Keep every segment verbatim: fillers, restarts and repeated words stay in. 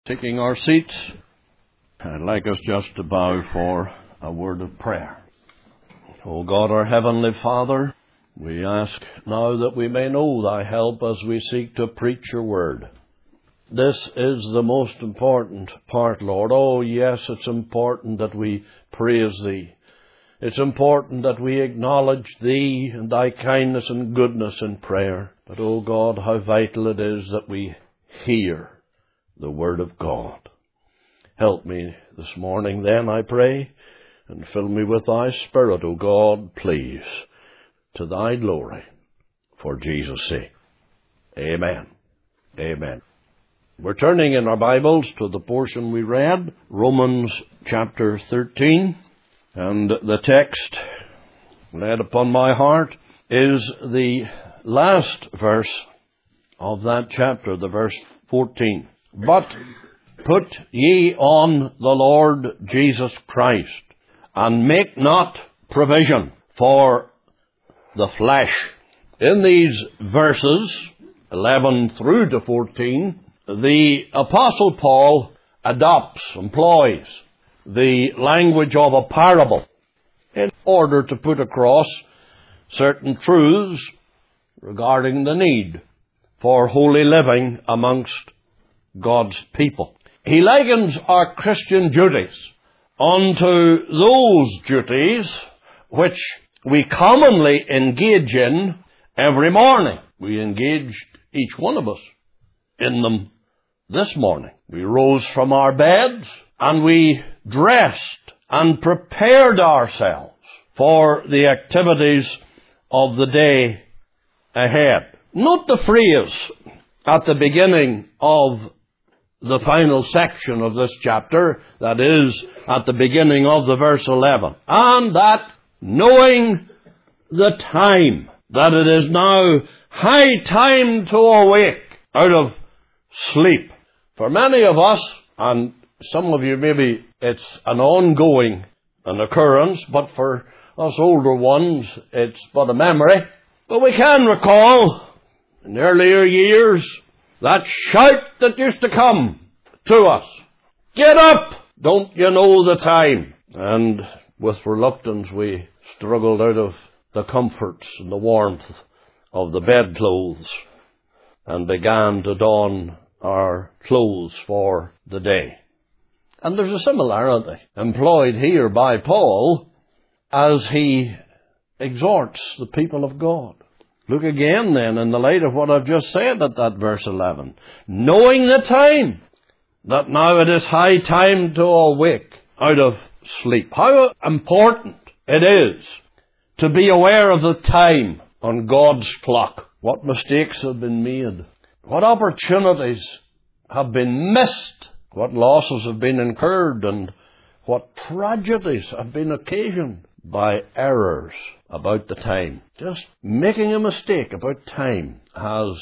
Taking our seats, I'd like us just to bow for a word of prayer. O God, our Heavenly Father, we ask now that we may know Thy help as we seek to preach Your word. This is the most important part, Lord. Oh, yes, it's important that we praise Thee. It's important that we acknowledge Thee and Thy kindness and goodness in prayer. But, oh God, how vital it is that we hear the Word of God. Help me this morning then, I pray, and fill me with Thy Spirit, O God, please, to Thy glory, for Jesus' sake. Amen. Amen. We're turning in our Bibles to the portion we read, Romans chapter thirteen, and the text laid upon my heart is the last verse of that chapter, the verse fourteen. But put ye on the Lord Jesus Christ, and make not provision for the flesh. In these verses, eleven through to fourteen, the Apostle Paul adopts, employs the language of a parable in order to put across certain truths regarding the need for holy living amongst God's people. He likens our Christian duties unto those duties which we commonly engage in every morning. We engaged, each one of us, in them this morning. We rose from our beds and we dressed and prepared ourselves for the activities of the day ahead. Note the phrase at the beginning of the final section of this chapter, that is, at the beginning of the verse eleven. And that, knowing the time, that it is now high time to awake out of sleep. For many of us, and some of you maybe it's an ongoing an occurrence, but for us older ones it's but a memory. But we can recall in earlier years that shout that used to come to us. Get up! Don't you know the time? And with reluctance we struggled out of the comforts and the warmth of the bedclothes and began to don our clothes for the day. And there's a similarity employed here by Paul as he exhorts the people of God. Look again then in the light of what I've just said at that verse eleven. Knowing the time, that now it is high time to awake out of sleep. How important it is to be aware of the time on God's clock. What mistakes have been made. What opportunities have been missed. What losses have been incurred and what tragedies have been occasioned by errors about the time. Just making a mistake about time has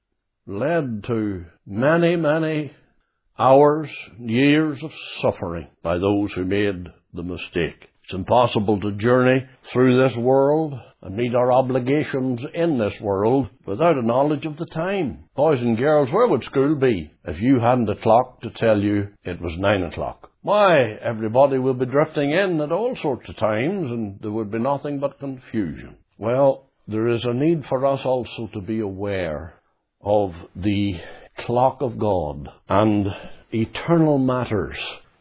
led to many, many hours, years of suffering by those who made the mistake. It's impossible to journey through this world and meet our obligations in this world without a knowledge of the time. Boys and girls, where would school be if you hadn't a clock to tell you it was nine o'clock? Why, everybody will be drifting in at all sorts of times and there would be nothing but confusion. Well, there is a need for us also to be aware of the clock of God and eternal matters.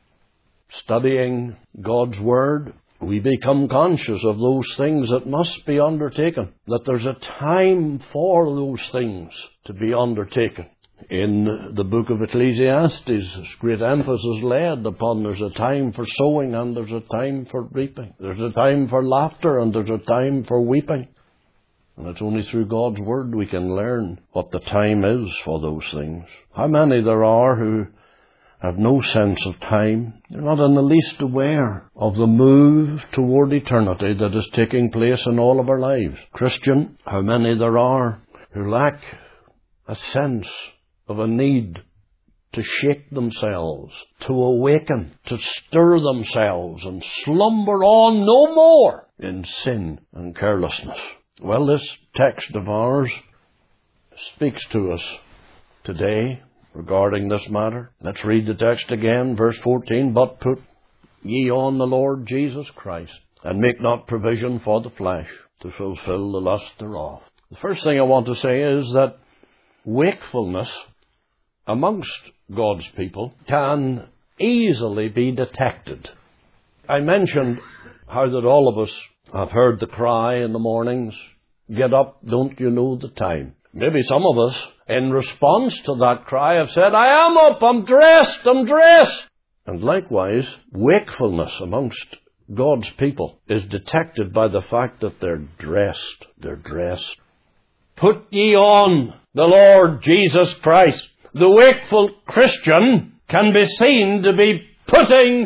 Studying God's Word, we become conscious of those things that must be undertaken, that there's a time for those things to be undertaken. In the book of Ecclesiastes, great emphasis laid upon there's a time for sowing and there's a time for reaping. There's a time for laughter and there's a time for weeping. And it's only through God's Word we can learn what the time is for those things. How many there are who have no sense of time. They're not in the least aware of the move toward eternity that is taking place in all of our lives. Christian, how many there are who lack a sense of a need to shake themselves, to awaken, to stir themselves and slumber on no more in sin and carelessness. Well, this text of ours speaks to us today regarding this matter. Let's read the text again, verse fourteen. But put ye on the Lord Jesus Christ, and make not provision for the flesh to fulfill the lust thereof. The first thing I want to say is that wakefulness amongst God's people can easily be detected. I mentioned how that all of us have heard the cry in the mornings, get up, don't you know the time? Maybe some of us, in response to that cry, have said, I am up, I'm dressed, I'm dressed. And likewise, wakefulness amongst God's people is detected by the fact that they're dressed. They're dressed. Put ye on the Lord Jesus Christ. The wakeful Christian can be seen to be putting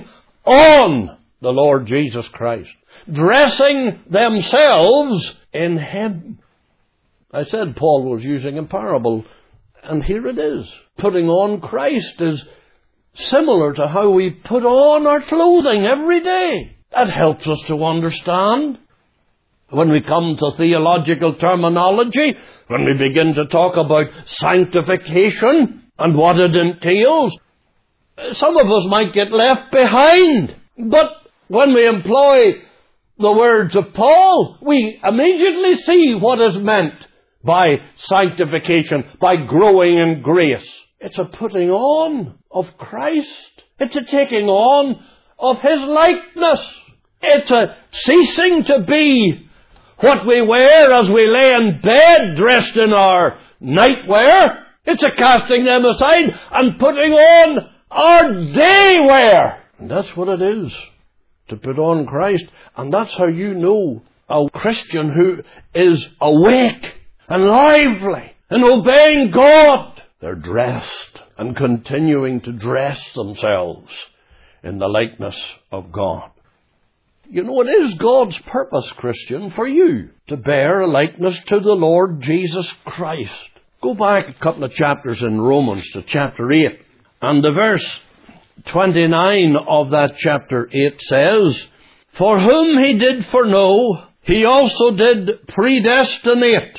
on the Lord Jesus Christ, dressing themselves in Him. I said Paul was using a parable, and here it is. Putting on Christ is similar to how we put on our clothing every day. That helps us to understand. When we come to theological terminology, when we begin to talk about sanctification and what it entails, some of us might get left behind. But when we employ the words of Paul, we immediately see what is meant by sanctification, by growing in grace. It's a putting on of Christ. It's a taking on of His likeness. It's a ceasing to be what we wear as we lay in bed dressed in our nightwear. It's a casting them aside and putting on our day wear. And that's what it is, to put on Christ. And that's how you know a Christian who is awake and lively and obeying God. They're dressed and continuing to dress themselves in the likeness of God. You know, it is God's purpose, Christian, for you to bear a likeness to the Lord Jesus Christ. Go back a couple of chapters in Romans to chapter eight. And the verse twenty-nine of that chapter eight says, For whom He did foreknow, He also did predestinate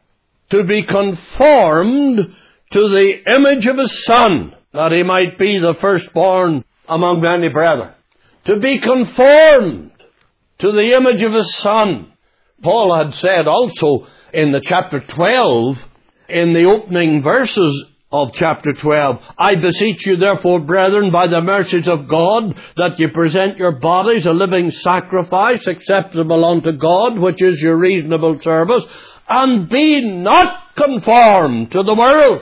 to be conformed to the image of His Son, that He might be the firstborn among many brethren. To be conformed to the image of His Son. Paul had said also in the chapter twelve, in the opening verses of chapter twelve, I beseech you therefore, brethren, by the mercies of God, that you present your bodies a living sacrifice acceptable unto God, which is your reasonable service, and be not conformed to the world.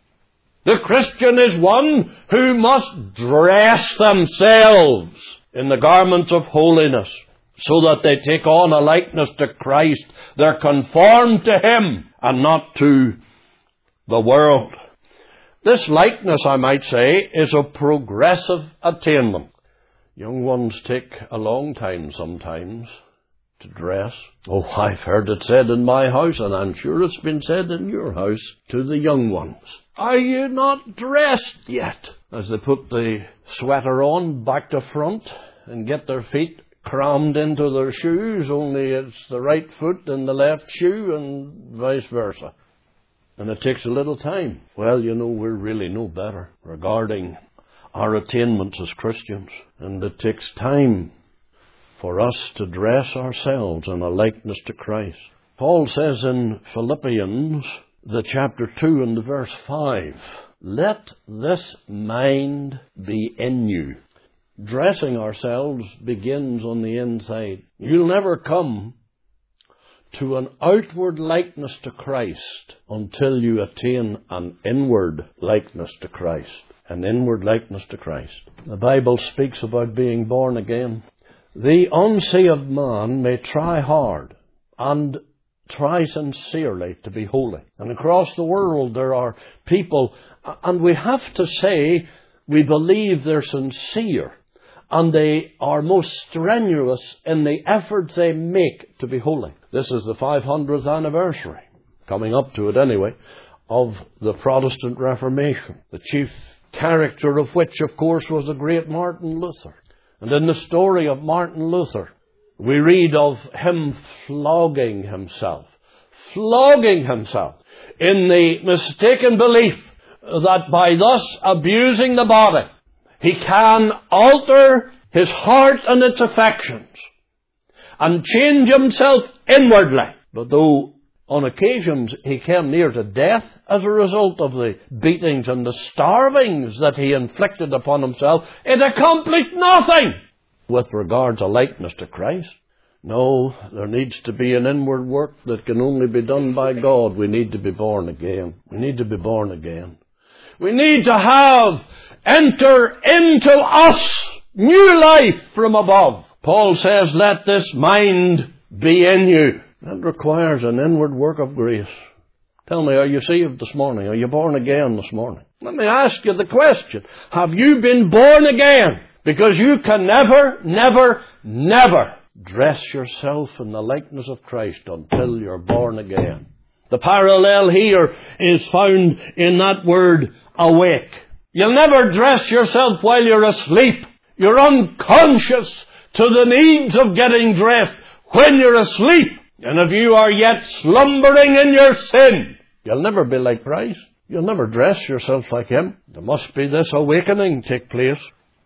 The Christian is one who must dress themselves in the garments of holiness, so that they take on a likeness to Christ. They're conformed to Him and not to the world. This likeness, I might say, is a progressive attainment. Young ones take a long time sometimes to dress. Oh, I've heard it said in my house, and I'm sure it's been said in your house, to the young ones, are you not dressed yet? As they put the sweater on back to front and get their feet crammed into their shoes, only it's the right foot in the left shoe and vice versa. And it takes a little time. Well, you know, we're really no better regarding our attainments as Christians. And it takes time for us to dress ourselves in a likeness to Christ. Paul says in Philippians, the chapter two and the verse five, let this mind be in you. Dressing ourselves begins on the inside. You'll never come to an outward likeness to Christ until you attain an inward likeness to Christ. An inward likeness to Christ. The Bible speaks about being born again. The unsaved man may try hard and try sincerely to be holy. And across the world there are people, and we have to say we believe they're sincere. And they are most strenuous in the efforts they make to be holy. This is the five hundredth anniversary, coming up to it anyway, of the Protestant Reformation. The chief character of which, of course, was the great Martin Luther. And in the story of Martin Luther, we read of him flogging himself. Flogging himself in the mistaken belief that by thus abusing the body, he can alter his heart and its affections and change himself inwardly. But though on occasions he came near to death as a result of the beatings and the starvings that he inflicted upon himself, it accomplished nothing with regard to likeness to Christ. No, there needs to be an inward work that can only be done by God. We need to be born again. We need to be born again. We need to have enter into us new life from above. Paul says, let this mind be in you. That requires an inward work of grace. Tell me, are you saved this morning? Are you born again this morning? Let me ask you the question. Have you been born again? Because you can never, never, never dress yourself in the likeness of Christ until you're born again. The parallel here is found in that word, awake. You'll never dress yourself while you're asleep. You're unconscious to the needs of getting dressed when you're asleep. And if you are yet slumbering in your sin, you'll never be like Christ. You'll never dress yourself like Him. There must be this awakening take place.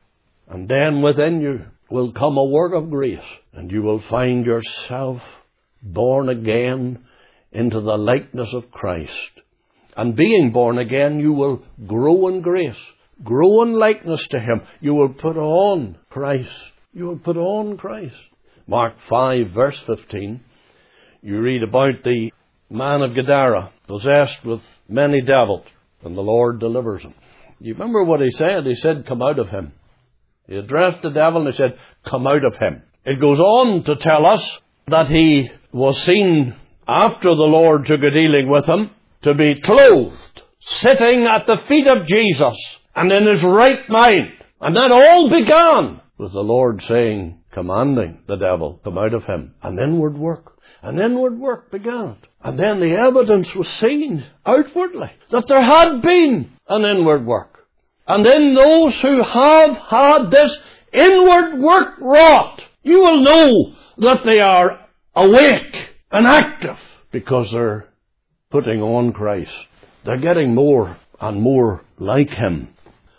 And then within you will come a work of grace, and you will find yourself born again into the likeness of Christ. And being born again, you will grow in grace, grow in likeness to Him. You will put on Christ. You will put on Christ. Mark five, verse fifteen, you read about the man of Gadara, possessed with many devils, and the Lord delivers him. You remember what He said? He said, come out of him. He addressed the devil and he said, come out of him. It goes on to tell us that he was seen, after the Lord took a dealing with him, to be clothed, sitting at the feet of Jesus, and in his right mind. And that all began with the Lord saying, commanding the devil, come out of him. An inward work. An inward work began. And then the evidence was seen outwardly that there had been an inward work. And in those who have had this inward work wrought, you will know that they are awake and active because they're putting on Christ. They're getting more and more like Him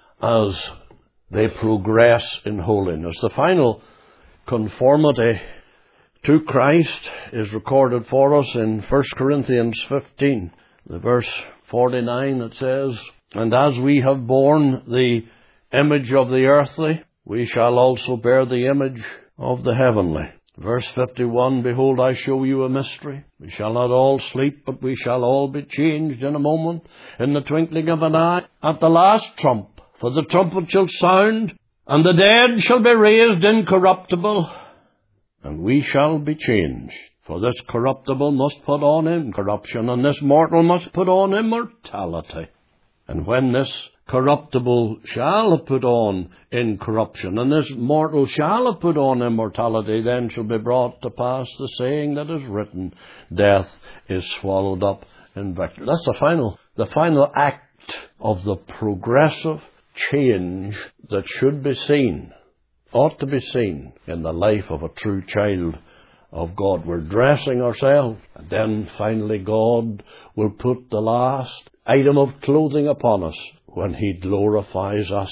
as they progress in holiness. The final conformity to Christ is recorded for us in First Corinthians fifteen. The verse forty-nine, it says, and as we have borne the image of the earthly, we shall also bear the image of the heavenly. Verse fifty-one, behold, I show you a mystery. We shall not all sleep, but we shall all be changed in a moment, in the twinkling of an eye, at the last trump. For the trumpet shall sound, and the dead shall be raised incorruptible, and we shall be changed. For this corruptible must put on incorruption, and this mortal must put on immortality. And when this corruptible shall have put on incorruption, and this mortal shall have put on immortality, then shall be brought to pass the saying that is written, death is swallowed up in victory. That's the final, the final act of the progressive change that should be seen, ought to be seen in the life of a true child of God. We're dressing ourselves, and then finally God will put the last item of clothing upon us when He glorifies us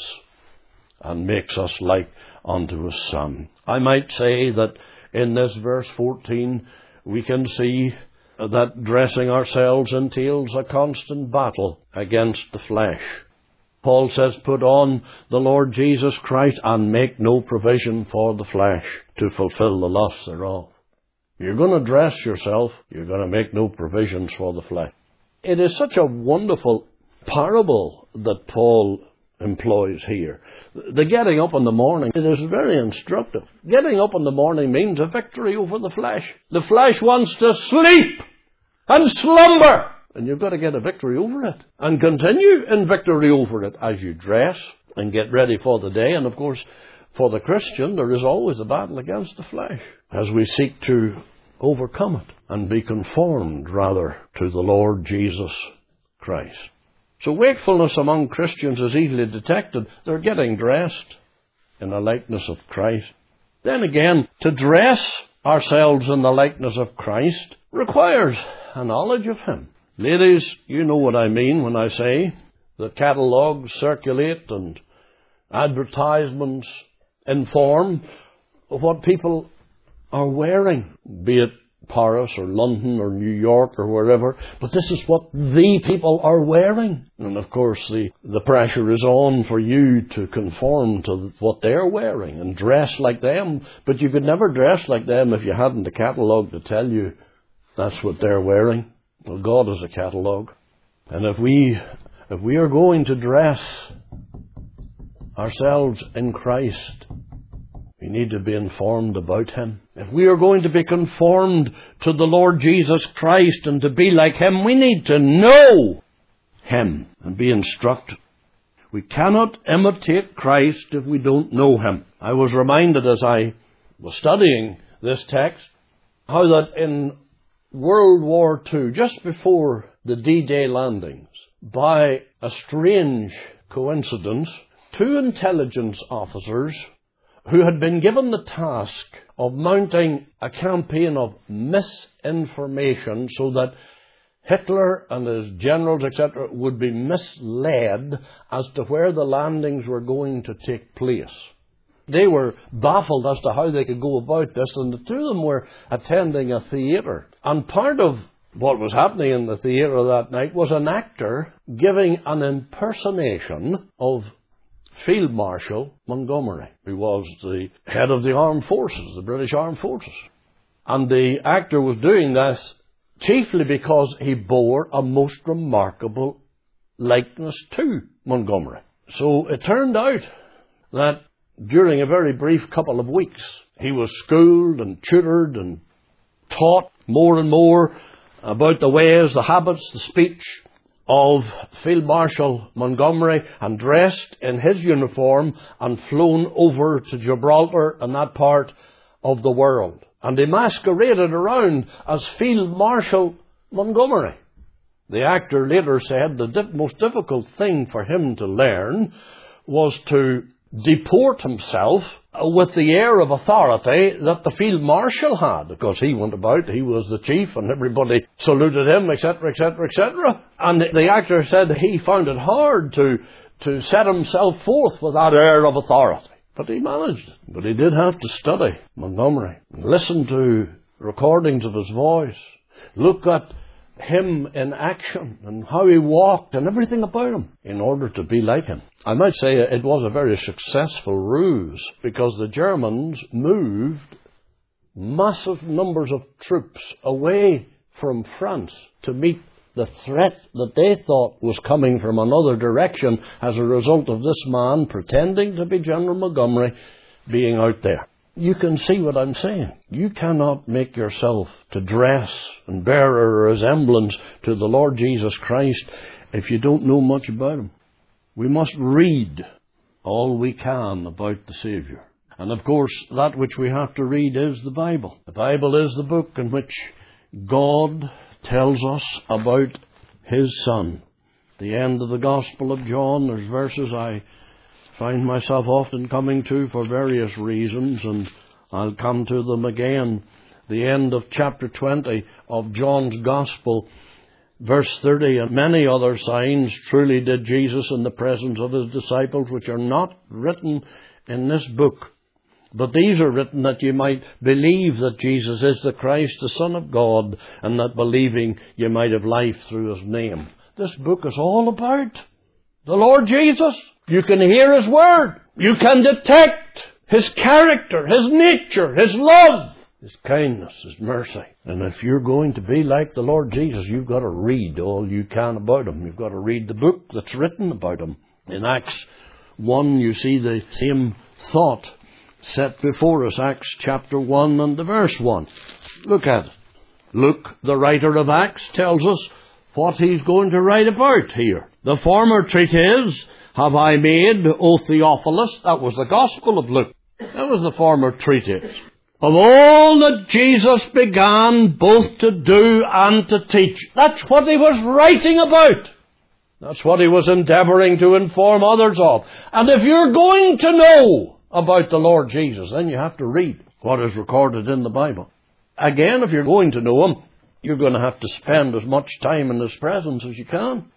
and makes us like unto His Son. I might say that in this verse fourteen we can see that dressing ourselves entails a constant battle against the flesh. Paul says, put on the Lord Jesus Christ and make no provision for the flesh to fulfill the lusts thereof. You're going to dress yourself, you're going to make no provisions for the flesh. It is such a wonderful parable that Paul employs here. The getting up in the morning, it is very instructive. Getting up in the morning means a victory over the flesh. The flesh wants to sleep and slumber, and you've got to get a victory over it and continue in victory over it as you dress and get ready for the day. And of course, for the Christian, there is always a battle against the flesh as we seek to overcome it and be conformed, rather, to the Lord Jesus Christ. So wakefulness among Christians is easily detected. They're getting dressed in the likeness of Christ. Then again, to dress ourselves in the likeness of Christ requires a knowledge of Him. Ladies, you know what I mean when I say The catalogues circulate and advertisements inform of what people are wearing, be it Paris or London or New York or wherever, but this is what the people are wearing. And of course the, the pressure is on for you to conform to what they're wearing and dress like them, but you could never dress like them if you hadn't a catalogue to tell you that's what they're wearing. Well, God is a catalogue. And if we, if we are going to dress ourselves in Christ, we need to be informed about Him. If we are going to be conformed to the Lord Jesus Christ and to be like Him, we need to know Him and be instructed. We cannot imitate Christ if we don't know Him. I was reminded as I was studying this text how that in World War Two, just before the D-Day landings, by a strange coincidence, two intelligence officers who had been given the task of mounting a campaign of misinformation so that Hitler and his generals, et cetera, would be misled as to where the landings were going to take place. They were baffled as to how they could go about this, and the two of them were attending a theatre. And part of what was happening in the theatre that night was an actor giving an impersonation of Field Marshal Montgomery, who was the head of the armed forces, the British armed forces. And the actor was doing this chiefly because he bore a most remarkable likeness to Montgomery. So it turned out that during a very brief couple of weeks, he was schooled and tutored and taught more and more about the ways, the habits, the speech of Field Marshal Montgomery, and dressed in his uniform and flown over to Gibraltar and that part of the world. And he masqueraded around as Field Marshal Montgomery. The actor later said the di- most difficult thing for him to learn was to deport himself with the air of authority that the Field Marshal had, because he went about, he was the chief, and everybody saluted him, et cetera, et cetera, et cetera. And the actor said he found it hard to, to set himself forth with that air of authority. But he managed. But he did have to study Montgomery, listen to recordings of his voice, look at him in action and how he walked and everything about him in order to be like him. I might say it was a very successful ruse, because the Germans moved massive numbers of troops away from France to meet the threat that they thought was coming from another direction as a result of this man pretending to be General Montgomery being out there. You can see what I'm saying. You cannot make yourself to dress and bear a resemblance to the Lord Jesus Christ if you don't know much about Him. We must read all we can about the Saviour. And of course, that which we have to read is the Bible. The Bible is the book in which God tells us about His Son. At the end of the Gospel of John, there's verses I find myself often coming to for various reasons, and I'll come to them again. The end of chapter twenty of John's Gospel, verse thirty, and many other signs truly did Jesus in the presence of His disciples, which are not written in this book. But these are written that you might believe that Jesus is the Christ, the Son of God, and that believing you might have life through His name. This book is all about the Lord Jesus. You can hear His word. You can detect His character, His nature, His love, His kindness, His mercy. And if you're going to be like the Lord Jesus, you've got to read all you can about Him. You've got to read the book that's written about Him. In Acts one, you see the same thought set before us. Acts chapter one and the verse one. Look at it. Luke, the writer of Acts, tells us what he's going to write about here. The former treatise have I made, O Theophilus. That was the Gospel of Luke. That was the former treatise. Of all that Jesus began both to do and to teach. That's what he was writing about. That's what he was endeavouring to inform others of. And if you're going to know about the Lord Jesus, then you have to read what is recorded in the Bible. Again, if you're going to know Him, you're going to have to spend as much time in His presence as you can.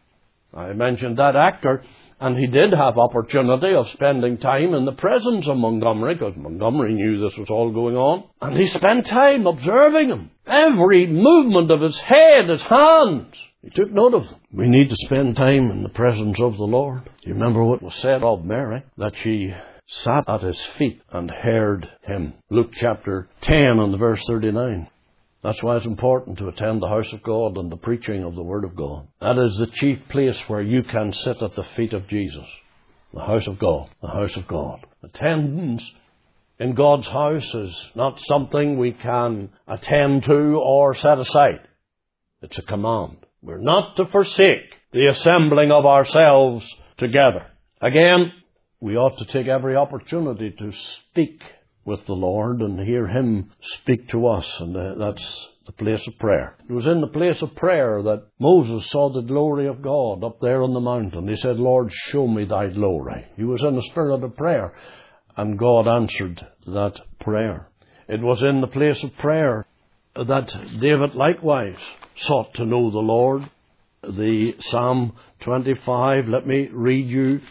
I mentioned that actor, and he did have opportunity of spending time in the presence of Montgomery, because Montgomery knew this was all going on. And he spent time observing him. Every movement of his head, his hands, he took note of them. We need to spend time in the presence of the Lord. Do you remember what was said of Mary? That she sat at his feet and heard him. Luke chapter ten and verse thirty-nine. That's why it's important to attend the house of God and the preaching of the Word of God. That is the chief place where you can sit at the feet of Jesus. The house of God. The house of God. Attendance in God's house is not something we can attend to or set aside. It's a command. We're not to forsake the assembling of ourselves together. Again, we ought to take every opportunity to speak with the Lord and hear Him speak to us, and uh, that's the place of prayer. It was in the place of prayer that Moses saw the glory of God up there on the mountain. He said, Lord, show me thy glory. He was in the spirit of prayer, and God answered that prayer. It was in the place of prayer that David likewise sought to know the Lord. The Psalm twenty-five, let me read you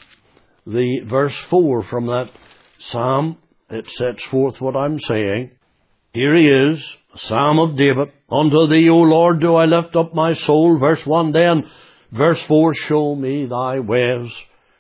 the verse four from that Psalm. It sets forth what I'm saying. Here he is, Psalm of David. Unto thee, O Lord, do I lift up my soul. Verse one then. Verse four, show me thy ways.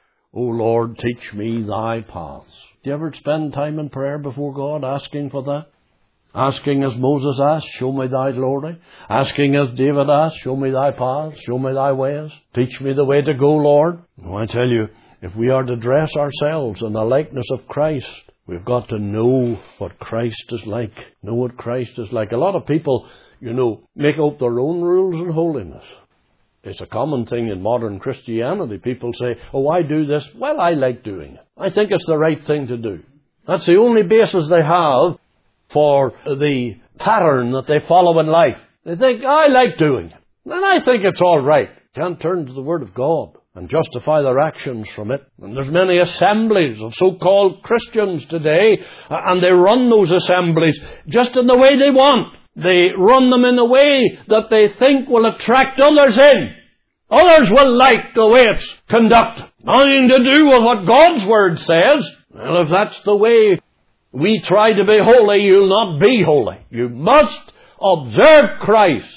O Lord, teach me thy paths. Do you ever spend time in prayer before God asking for that? Asking as Moses asked, show me thy glory. Asking as David asked, show me thy paths, show me thy ways. Teach me the way to go, Lord. Oh, I tell you, if we are to dress ourselves in the likeness of Christ, we've got to know what Christ is like. Know what Christ is like. A lot of people, you know, make up their own rules of holiness. It's a common thing in modern Christianity. People say, oh, I do this. Well, I like doing it. I think it's the right thing to do. That's the only basis they have for the pattern that they follow in life. They think, I like doing it. And I think it's all right. Can't turn to the Word of God and justify their actions from it. And there's many assemblies of so-called Christians today, and they run those assemblies just in the way they want. They run them in a way that they think will attract others in. Others will like the way it's conducted. Nothing to do with what God's Word says. Well, if that's the way we try to be holy, you'll not be holy. You must observe Christ,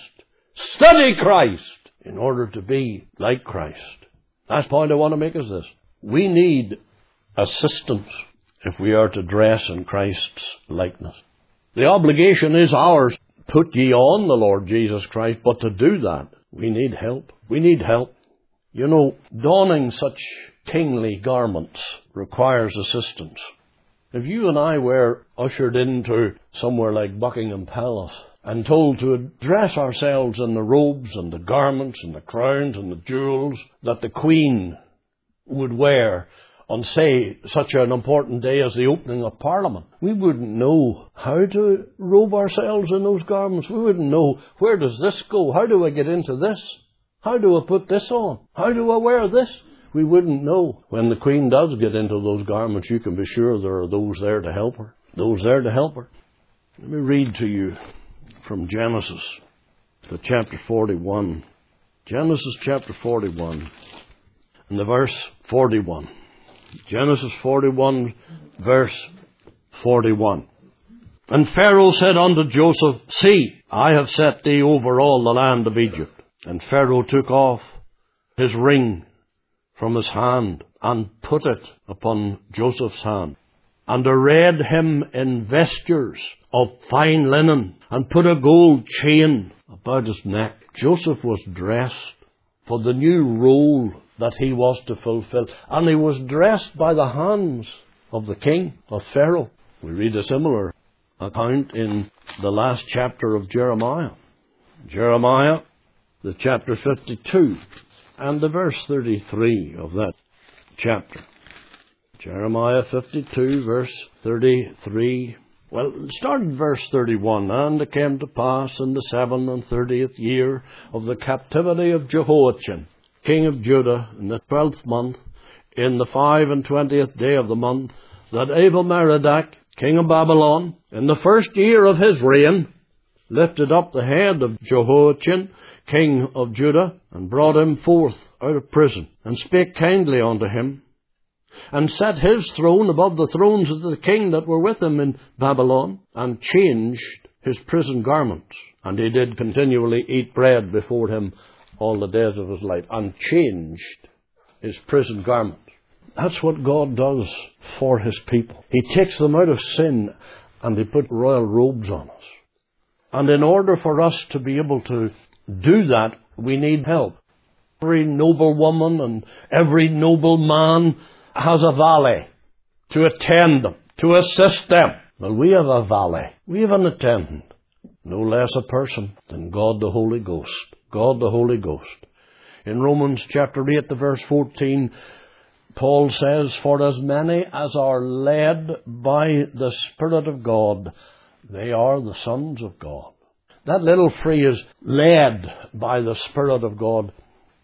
study Christ, in order to be like Christ. Last point I want to make is this. We need assistance if we are to dress in Christ's likeness. The obligation is ours. Put ye on the Lord Jesus Christ. But to do that, we need help. We need help. You know, donning such kingly garments requires assistance. If you and I were ushered into somewhere like Buckingham Palace and told to dress ourselves in the robes and the garments and the crowns and the jewels that the Queen would wear on, say, such an important day as the opening of Parliament, we wouldn't know how to robe ourselves in those garments. We wouldn't know, where does this go? How do I get into this? How do I put this on? How do I wear this? We wouldn't know. When the Queen does get into those garments, you can be sure there are those there to help her. Those there to help her. Let me read to you from Genesis to chapter forty-one. Genesis chapter forty-one and the verse forty-one. Genesis forty-one, verse forty-one. And Pharaoh said unto Joseph, see, I have set thee over all the land of Egypt. And Pharaoh took off his ring from his hand and put it upon Joseph's hand, and arrayed him in vestures of fine linen, and put a gold chain about his neck. Joseph was dressed for the new role that he was to fulfill, and he was dressed by the hands of the king, of Pharaoh. We read a similar account in the last chapter of Jeremiah. Jeremiah, the chapter fifty-two, and the verse thirty-three of that chapter. Jeremiah fifty-two, verse thirty-three. Well, start at verse thirty-one. And it came to pass in the seven and thirtieth year of the captivity of Jehoiachin, king of Judah, in the twelfth month, in the five and twentieth day of the month, that Abel-Merodach, king of Babylon, in the first year of his reign, lifted up the head of Jehoiachin, king of Judah, and brought him forth out of prison, and spake kindly unto him, and set his throne above the thrones of the king that were with him in Babylon, and changed his prison garments. And he did continually eat bread before him all the days of his life, and changed his prison garments. That's what God does for his people. He takes them out of sin, and he put royal robes on us. And in order for us to be able to do that, we need help. Every noble woman and every noble man has a valet to attend them, to assist them. Well, we have a valet. We have an attendant. No less a person than God the Holy Ghost. God the Holy Ghost. In Romans chapter eight, the verse fourteen, Paul says, For as many as are led by the Spirit of God, they are the sons of God. That little phrase, led by the Spirit of God,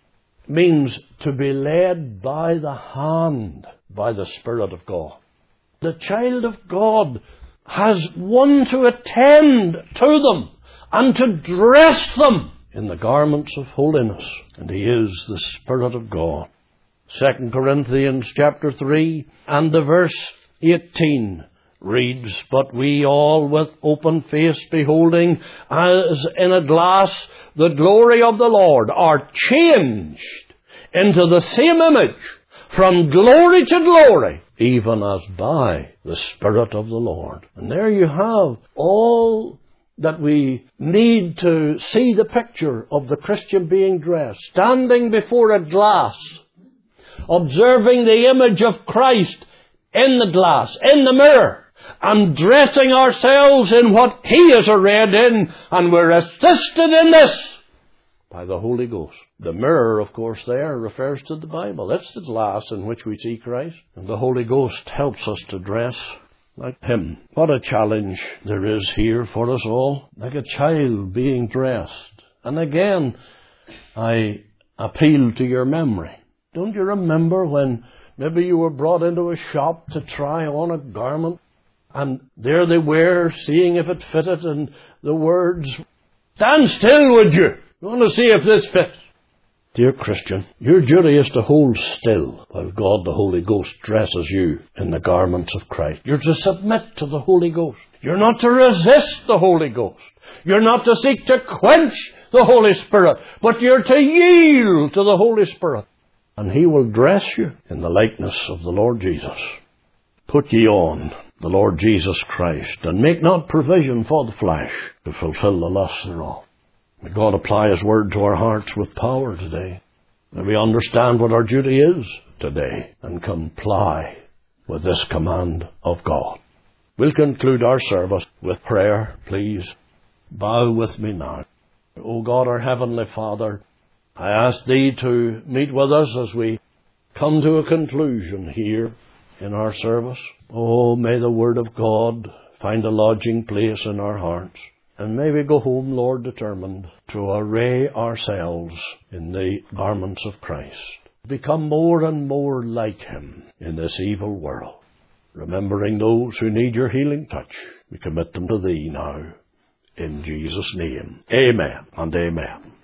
means to be led by the hand by the Spirit of God. The child of God has one to attend to them and to dress them in the garments of holiness, and he is the Spirit of God. Second Corinthians chapter three and the verse eighteen reads, But we all with open face beholding as in a glass the glory of the Lord are changed into the same image from glory to glory, even as by the Spirit of the Lord. And there you have all that we need to see the picture of the Christian being dressed, standing before a glass, observing the image of Christ in the glass, in the mirror, and dressing ourselves in what He is arrayed in, and we're assisted in this by the Holy Ghost. The mirror, of course, there refers to the Bible. It's the glass in which we see Christ, and the Holy Ghost helps us to dress like Him. What a challenge there is here for us all, like a child being dressed. And again, I appeal to your memory. Don't you remember when maybe you were brought into a shop to try on a garment, and there they were, seeing if it fitted, and the words, Stand still, would you? You want to see if this fits. Dear Christian, your duty is to hold still while God the Holy Ghost dresses you in the garments of Christ. You're to submit to the Holy Ghost. You're not to resist the Holy Ghost. You're not to seek to quench the Holy Spirit, but you're to yield to the Holy Spirit. And He will dress you in the likeness of the Lord Jesus. Put ye on the Lord Jesus Christ, and make not provision for the flesh to fulfill the lusts thereof. May God apply His word to our hearts with power today. May we understand what our duty is today and comply with this command of God. We'll conclude our service with prayer. Please bow with me now. O God, our Heavenly Father, I ask Thee to meet with us as we come to a conclusion here in our service. Oh, may the Word of God find a lodging place in our hearts. And may we go home, Lord, determined to array ourselves in the garments of Christ. Become more and more like Him in this evil world. Remembering those who need Your healing touch, we commit them to Thee now. In Jesus' name, amen and amen.